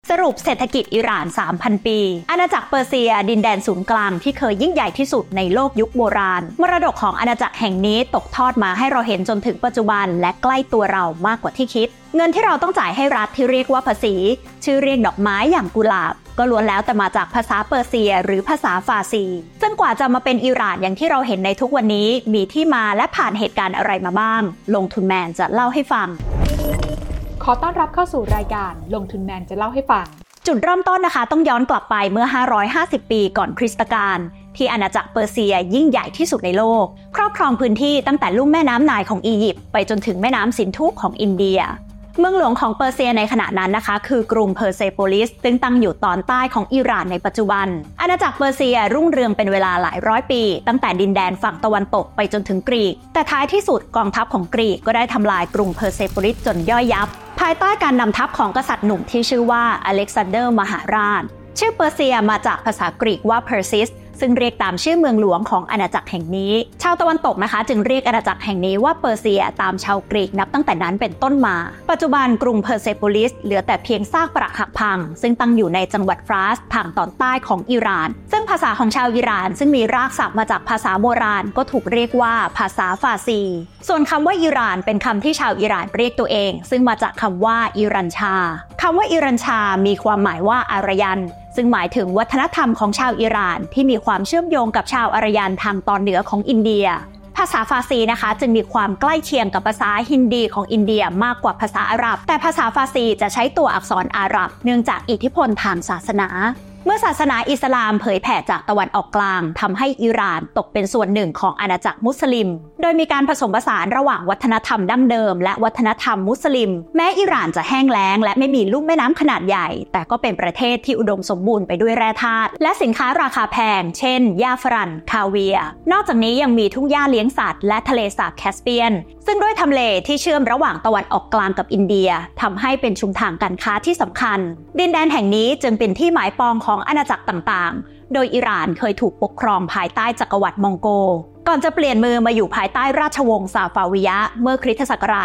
สรุปเศรษฐกิจอิหร่าน 3,000 ปีอาณาจักรเปอร์เซียดินแดนศูนย์กลางที่เคยยิ่งใหญ่ที่สุดในโลกยุคโบราณมรดกของอาณาจักรแห่งนี้ตกทอดมาให้เราเห็นจนถึงปัจจุบันและใกล้ตัวเรามากกว่าที่คิดเงินที่เราต้องจ่ายให้รัฐที่เรียกว่าภาษีชื่อเรียกดอกไม้อย่างกุหลาบก็ล้วนแล้วแต่มาจากภาษาเปอร์เซียหรือภาษาฟาร์ซีซึ่งกว่าจะมาเป็นอิหร่านอย่างที่เราเห็นในทุกวันนี้มีที่มาและผ่านเหตุการณ์อะไรมาบ้างลงทุนแมนจะเล่าให้ฟังขอต้อนรับเข้าสู่รายการลงทุนแมนจะเล่าให้ฟังจุดเริ่มต้นนะคะต้องย้อนกลับไปเมื่อ550ปีก่อนคริสตกาลที่อาณาจักรเปอร์เซียยิ่งใหญ่ที่สุดในโลกครอบครองพื้นที่ตั้งแต่ลุ่มแม่น้ำไนล์ของอียิปต์ไปจนถึงแม่น้ำสินธุของอินเดียเมืองหลวงของเปอร์เซียในขณะนั้นนะคะคือกรุงเพอร์เซโปลิสซึ่งตั้งอยู่ตอนใต้ของอิหร่านในปัจจุบันอาณาจักรเปอร์เซียรุ่งเรืองเป็นเวลาหลายร้อยปีตั้งแต่ดินแดนฝั่งตะวันตกไปจนถึงกรีกแต่ท้ายที่สุดกองทัพของกรีกก็ได้ทำลายกรุงเพอร์เซโปลิสจนย่อยยับภายใต้การนำทัพของกษัตริย์หนุ่มที่ชื่อว่าอเล็กซานเดอร์มหาราชชื่อเปอร์เซียมาจากภาษากรีกว่าเพอร์ซิสซึ่งเรียกตามชื่อเมืองหลวงของอาณาจักรแห่งนี้ชาวตะวันตกนะคะจึงเรียกอาณาจักรแห่งนี้ว่าเปอร์เซียตามชาวกรีกนับตั้งแต่นั้นเป็นต้นมาปัจจุบันกรุงเพอร์เซโปลิสเหลือแต่เพียงซากปรักหักพังซึ่งตั้งอยู่ในจังหวัดฟาร์สทางตอนใต้ของอิหร่านซึ่งภาษาของชาวอิหร่านซึ่งมีรากศัพท์มาจากภาษาโบราณก็ถูกเรียกว่าภาษาฟาร์ซีส่วนคำว่าอิหร่านเป็นคำที่ชาวอิหร่านเรียกตัวเองซึ่งมาจากคำว่าอิรันชาคำว่าอิรันชามีความหมายว่าอารยันซึ่งหมายถึงวัฒนธรรมของชาวอิหร่านที่มีความเชื่อมโยงกับชาวอารยันทางตอนเหนือของอินเดียภาษาฟาร์ซีนะคะจึงมีความใกล้เคียงกับภาษาฮินดีของอินเดียมากกว่าภาษาอาหรับแต่ภาษาฟาร์ซีจะใช้ตัวอักษรอาหรับเนื่องจากอิทธิพลทางศาสนาเมื่อศาสนาอิสลามเผยแผ่จากตะวันออกกลางทำให้อิหร่านตกเป็นส่วนหนึ่งของอาณาจักรมุสลิมโดยมีการผสมผสานระหว่างวัฒนธรรมดั้งเดิมและวัฒนธรรมมุสลิมแม้อิหร่านจะแห้งแล้งและไม่มีลุ่มแม่น้ำขนาดใหญ่แต่ก็เป็นประเทศที่อุดมสมบูรณ์ไปด้วยแร่ธาตุและสินค้าราคาแพงเช่นหญ้าฝรั่งคาเวียร์นอกจากนี้ยังมีทุ่งหญ้าเลี้ยงสัตว์และทะเลสาบแคสเปียนซึ่งด้วยทำเลที่เชื่อมระหว่างตะวันออกกลางกับอินเดียทำให้เป็นชุมทางการค้าที่สำคัญดินแดนแห่งนี้จึงเป็นที่หมายปองของอาณาจักรต่างๆโดยอิหร่านเคยถูกปกครองภายใต้จักรวรรดิมองโกก่อนจะเปลี่ยนมือมาอยู่ภายใต้ราชวงศ์ซาฟาวิยะเมื่อคริสตศักราช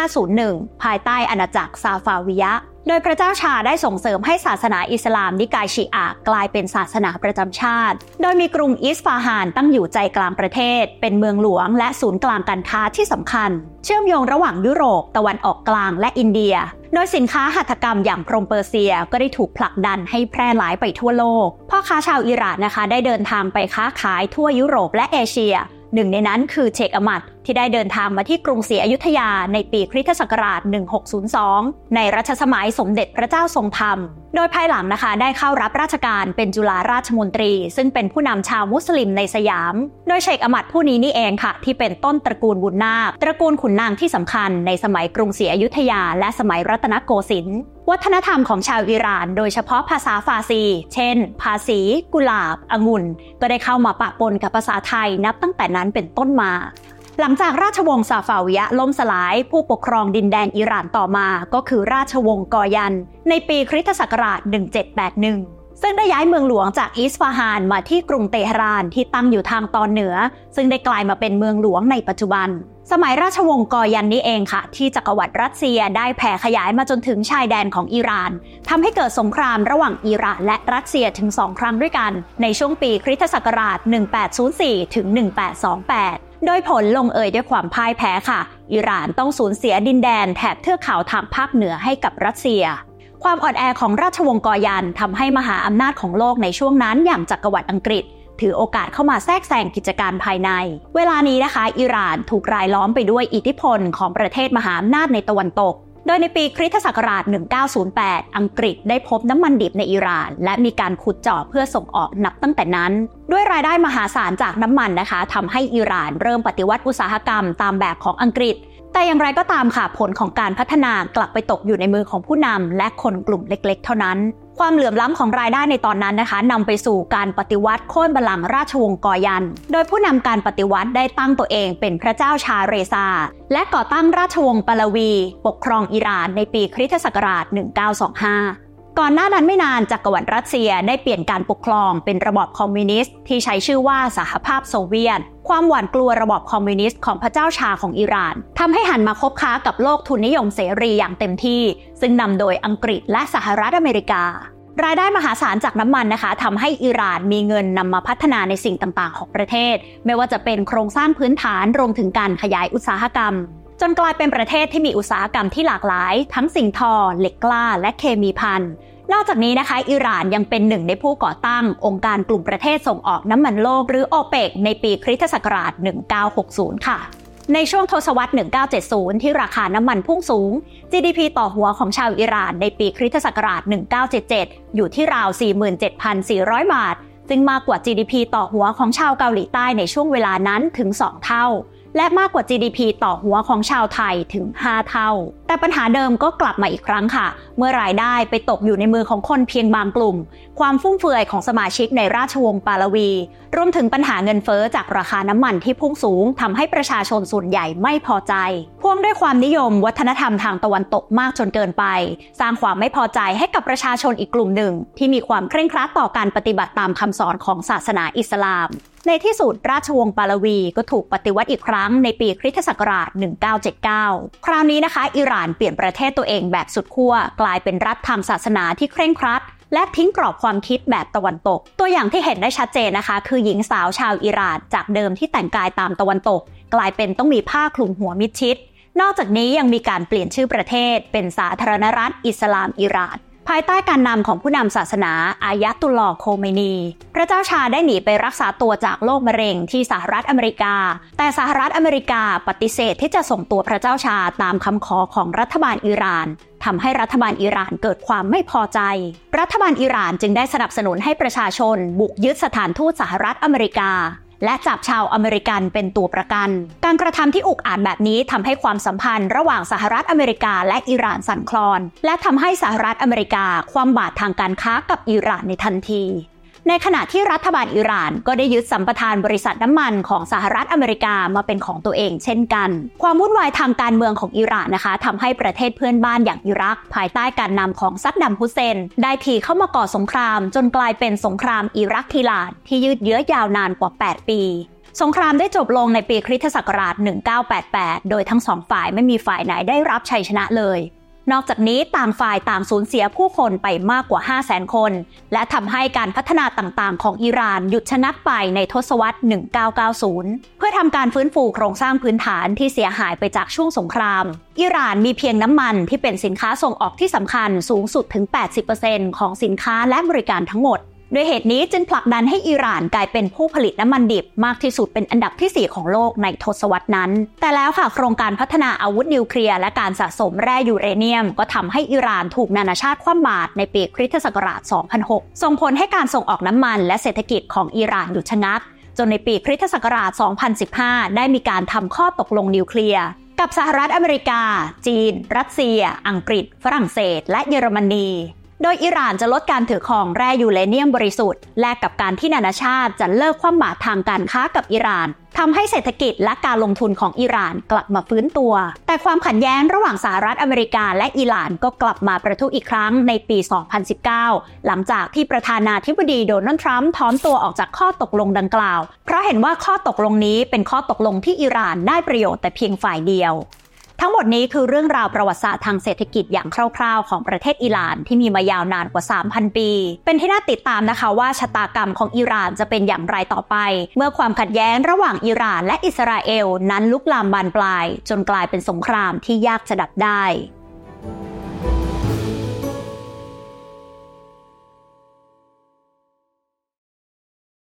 1501 ภายใต้อาณาจักรซาฟาวิยะโดยพระเจ้าชาได้ส่งเสริมให้ศาสนาอิสลามนิกายชีอะห์กลายเป็นศาสนาประจำชาติโดยมีกรุงอิสฟาฮานตั้งอยู่ใจกลางประเทศเป็นเมืองหลวงและศูนย์กลางการค้าที่สำคัญเชื่อมโยงระหว่างยุโรปตะวันออกกลางและอินเดียโดยสินค้าหัตถกรรมอย่างพรมเปอร์เซียก็ได้ถูกผลักดันให้แพร่หลายไปทั่วโลกพ่อค้าชาวอิหร่านนะคะได้เดินทางไปค้าขายทั่วยุโรปและเอเชียหนึ่งในนั้นคือเชคอะมัดที่ได้เดินทางมาที่กรุงศรีอยุธยาในปีคริสตศักราช 1602 ในรัชสมัยสมเด็จพระเจ้าทรงธรรมโดยภายหลังนะคะได้เข้ารับราชการเป็นจุฬาราชมนตรีซึ่งเป็นผู้นำชาวมุสลิมในสยามโดยเชคอะมัดผู้นี้นี่เองค่ะที่เป็นต้นตระกูลบุญนาคตระกูลขุนนางที่สำคัญในสมัยกรุงศรีอยุธยาและสมัยรัตนโกสินทร์วัฒนธรรมของชาวอิหร่านโดยเฉพาะภาษาฟาร์ซีเช่นภาษีกุหลาบองุ่นก็ได้เข้ามาปะปนกับภาษาไทยนับตั้งแต่นั้นเป็นต้นมาหลังจากราชวงศ์ซาฟาวิยะล่มสลายผู้ปกครองดินแดนอิหร่านต่อมาก็คือราชวงศ์กอยันในปีคริสตศักราช 1781 ซึ่งได้ย้ายเมืองหลวงจากอิสฟาฮานมาที่กรุงเตหะรานที่ตั้งอยู่ทางตอนเหนือซึ่งได้กลายมาเป็นเมืองหลวงในปัจจุบันสมัยราชวงศ์กอยันนี้เองค่ะที่จักรวรรดิรัสเซียได้แผ่ขยายมาจนถึงชายแดนของอิหร่านทำให้เกิดสงครามระหว่างอิหร่านและรัสเซียถึง2 ครั้งด้วยกันในช่วงปีคริสตศักราช 1804 ถึง 1828 โดยผลลงเอยด้วยความพ่ายแพ้ค่ะอิหร่านต้องสูญเสียดินแดนแถบเทือกเขาทางภาคเหนือให้กับรัสเซียความอ่อนแอของราชวงศ์กอยันทำให้มหาอำนาจของโลกในช่วงนั้นอย่างจักรวรรดิอังกฤษถือโอกาสเข้ามาแทรกแซงกิจการภายในเวลานี้นะคะอิหร่านถูกรายล้อมไปด้วยอิทธิพลของประเทศมหาอำนาจในตะวันตกโดยในปีคริสตศักราช 1908 อังกฤษได้พบน้ำมันดิบในอิหร่านและมีการขุดเจาะเพื่อส่งออกนับตั้งแต่นั้นด้วยรายได้มหาศาลจากน้ำมันนะคะทำให้อิหร่านเริ่มปฏิวัติอุตสาหกรรมตามแบบของอังกฤษแต่อย่างไรก็ตามค่ะผลของการพัฒนากลับไปตกอยู่ในมือของผู้นำและคนกลุ่มเล็กๆเท่านั้นความเหลื่อมล้ำของรายได้ในตอนนั้นนะคะนำไปสู่การปฏิวัติโค่นบัลลังก์ราชวงศ์กอยันโดยผู้นำการปฏิวัติได้ตั้งตัวเองเป็นพระเจ้าชาเรซาและก่อตั้งราชวงศ์ปาลวีปกครองอิหร่านในปีคริสตศักราช 1925 ก่อนหน้านั้นไม่นานจักรวรรดิรัสเซียได้เปลี่ยนการปกครองเป็นระบอบคอมมิวนิสต์ที่ใช้ชื่อว่าสหภาพโซเวียตความหวาดกลัวระบอบคอมมิวนิสต์ของพระเจ้าชาของอิหร่านทำให้หันมาคบค้ากับโลกทุนนิยมเสรีอย่างเต็มที่ซึ่งนำโดยอังกฤษและสหรัฐอเมริการายได้มหาศาลจากน้ำมันนะคะทำให้อิหร่านมีเงินนำมาพัฒนาในสิ่งต่างๆของประเทศไม่ว่าจะเป็นโครงสร้างพื้นฐานรวมถึงการขยายอุตสาหกรรมจนกลายเป็นประเทศที่มีอุตสาหกรรมที่หลากหลายทั้งสิ่งทอเหล็กกล้าและเคมีภัณฑ์นอกจากนี้นะคะอิหร่านยังเป็นหนึ่งในผู้ก่อตั้งองค์การกลุ่มประเทศส่งออกน้ำมันโลกหรือโอเปกในปีคริสตศักราช 1960 ค่ะในช่วงทศวรรษ 1970 ที่ราคาน้ำมันพุ่งสูง GDP ต่อหัวของชาวอิหร่านในปีคริสตศักราช 1977 อยู่ที่ราว 47,400 บาทซึ่งมากกว่า GDP ต่อหัวของชาวเกาหลีใต้ในช่วงเวลานั้นถึง 2 เท่าและมากกว่า GDP ต่อหัวของชาวไทยถึง 5 เท่าแต่ปัญหาเดิมก็กลับมาอีกครั้งค่ะเมื่อรายได้ไปตกอยู่ในมือของคนเพียงบางกลุ่มความฟุ่มเฟือยของสมาชิกในราชวงศ์ปาลวีรวมถึงปัญหาเงินเฟ้อจากราคาน้ำมันที่พุ่งสูงทำให้ประชาชนส่วนใหญ่ไม่พอใจพ่วงด้วยความนิยมวัฒนธรรมทางตะวันตกมากจนเกินไปสร้างความไม่พอใจให้กับประชาชนอีกกลุ่มหนึ่งที่มีความเคร่งครัดต่อการปฏิบัติตามคำสอนของศาสนาอิสลามในที่สุดราชวงศ์ปาลวีก็ถูกปฏิวัติอีกครั้งในปีคริสตศักราช 1979 คราวนี้นะคะอิหร่านเปลี่ยนประเทศตัวเองแบบสุดขั้วกลายเป็นรัฐทางศาสนาที่เคร่งครัดและทิ้งกรอบความคิดแบบตะวันตกตัวอย่างที่เห็นได้ชัดเจนนะคะคือหญิงสาวชาวอิหร่านจากเดิมที่แต่งกายตามตะวันตกกลายเป็นต้องมีผ้าคลุมหัวมิดชิดนอกจากนี้ยังมีการเปลี่ยนชื่อประเทศเป็นสาธารณรัฐอิสลามอิหร่านภายใต้การนำของผู้นำศาสนาอายะตุลลอฮ์โคเมนีพระเจ้าชาได้หนีไปรักษาตัวจากโรคมะเร็งที่สหรัฐอเมริกาแต่สหรัฐอเมริกาปฏิเสธที่จะส่งตัวพระเจ้าชาตามคำขอของรัฐบาลอิหร่านทำให้รัฐบาลอิหร่านเกิดความไม่พอใจรัฐบาลอิหร่านจึงได้สนับสนุนให้ประชาชนบุกยึดสถานทูตสหรัฐอเมริกาและจับชาวอเมริกันเป็นตัวประกันการกระทำที่อุกอาจแบบนี้ทำให้ความสัมพันธ์ระหว่างสหรัฐอเมริกาและอิหร่านสั่นคลอนและทำให้สหรัฐอเมริกาคว่ำบาตรทางการค้ากับอิหร่านในทันทีในขณะที่รัฐบาลอิหร่านก็ได้ยึดสัมปทานบริษัทน้ำมันของสหรัฐอเมริกามาเป็นของตัวเองเช่นกันความวุ่นวายทางการเมืองของอิหร่านนะคะทำให้ประเทศเพื่อนบ้านอย่างอิรักภายใต้การนำของซัดดัมฮุสเซนได้ทีเข้ามาก่อสงครามจนกลายเป็นสงครามอิรักทีลาดที่ยืดเยื้อยาวนานกว่า 8 ปีสงครามได้จบลงในปีคริสตศักราช 1988 โดยทั้งสองฝ่ายไม่มีฝ่ายไหนได้รับชัยชนะเลยนอกจากนี้ต่างฝ่ายต่างสูญเสียผู้คนไปมากกว่า 500,000 คนและทำให้การพัฒนาต่างๆของอิหร่านหยุดชะงักไปในทศวรรษ 1990 เพื่อทำการฟื้นฟูโครงสร้างพื้นฐานที่เสียหายไปจากช่วงสงครามอิหร่านมีเพียงน้ำมันที่เป็นสินค้าส่งออกที่สำคัญสูงสุดถึง 80% ของสินค้าและบริการทั้งหมดด้วยเหตุนี้จึงผลักดันให้อิหร่านกลายเป็นผู้ผลิตน้ำมันดิบมากที่สุดเป็นอันดับที่ 4 ของโลกในทศวรรษนั้นแต่แล้วค่ะโครงการพัฒนาอาวุธนิวเคลียร์และการสะสมแร่ยูเรเนียมก็ทำให้อิหร่านถูกนานาชาติคว่ำบาตรในปีคริสตศักราช 2006 ส่งผลให้การส่งออกน้ำมันและเศรษฐกิจของอิหร่านหยุดชะงักจนในปีคริสตศักราช 2015 ได้มีการทำข้อตกลงนิวเคลียร์กับสหรัฐอเมริกาจีนรัสเซียอังกฤษฝรั่งเศสและเยอรมนีโดยอิหร่านจะลดการถือครองแร่ยูเรเนียมบริสุทธิ์แลกกับการที่นานาชาติจะเลิกคว่ำบาตรทางการค้ากับอิหร่านทำให้เศรษฐกิจและการลงทุนของอิหร่านกลับมาฟื้นตัวแต่ความขัดแย้งระหว่างสหรัฐอเมริกาและอิหร่านก็กลับมาประทุอีกครั้งในปี 2019 หลังจากที่ประธานาธิบดีโดนัลด์ทรัมป์ถอนตัวออกจากข้อตกลงดังกล่าวเพราะเห็นว่าข้อตกลงนี้เป็นข้อตกลงที่อิหร่านได้ประโยชน์แต่เพียงฝ่ายเดียวทั้งหมดนี้คือเรื่องราวประวัติศาสตร์ทางเศรษฐกิจอย่างคร่าวๆของประเทศอิหร่านที่มีมายาวนานกว่า 3,000 ปีเป็นที่น่าติดตามนะคะว่าชะตากรรมของอิหร่านจะเป็นอย่างไรต่อไปเมื่อความขัดแย้งระหว่างอิหร่านและอิสราเอลนั้นลุกลามบานปลายจนกลายเป็นสงครามที่ยากจะดับได้